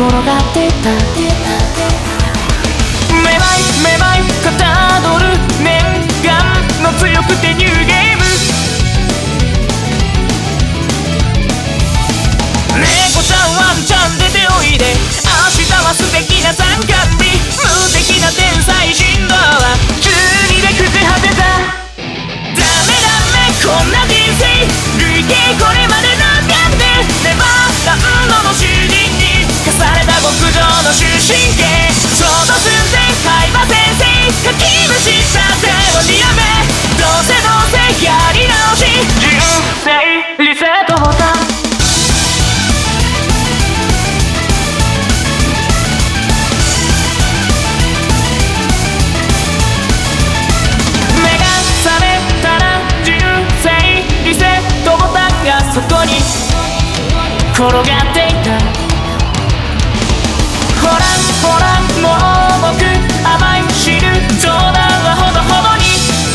がっていためまいめまいかたどる念願の強くてニューゲーム猫ちゃんワンちゃん出ておいで明日は素敵な参加日無敵な天才人狼は12で崩果てたダメダメこんな人生累計これまで何百年ネバーランドの主人に課された極上の終身刑ちょうど寸前海馬先生書き虫した手をにやめどうせやり直し人生リセットボタンそこに転がっていたほらほらもう僕甘い汁冗談はほどほどに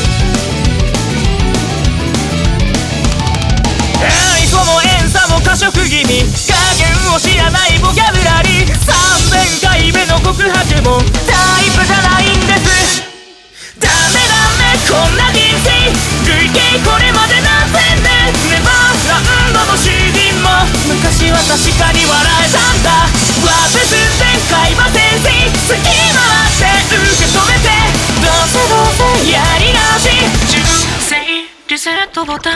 愛想も遠さも過食気味加減を知らないボキャブラリー3000回目の告白もタイプじゃないんですダメダメこんな人生累計これまで何千年ネバーランドの主人も昔は確かに笑えたんだワープ寸前海馬先生好き回って受け止めてどうせやり直し人生リセットボタン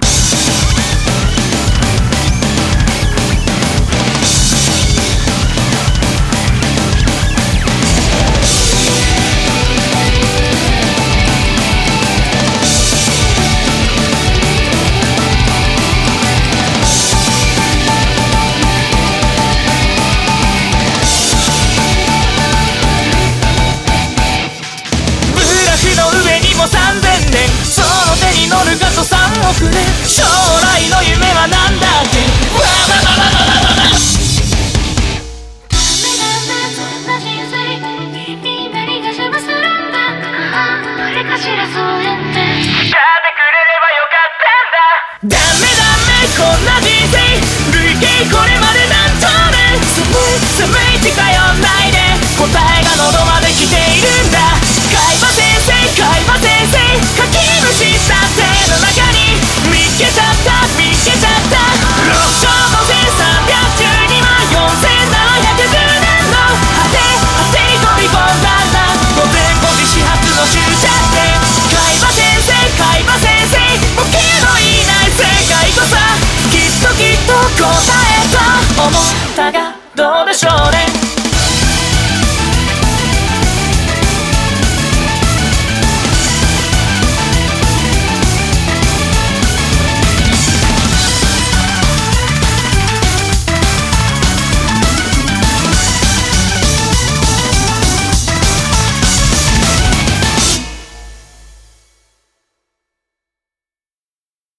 3000年その手に乗るかと3億年将来の夢はなんだってわばばばばばばばそんな人生に何が邪魔するんだ誰かしらそうやってやってくれればよかったんだダメダメこんな人生累計これまで何兆年寒い寒い近寄んないで答えが喉ま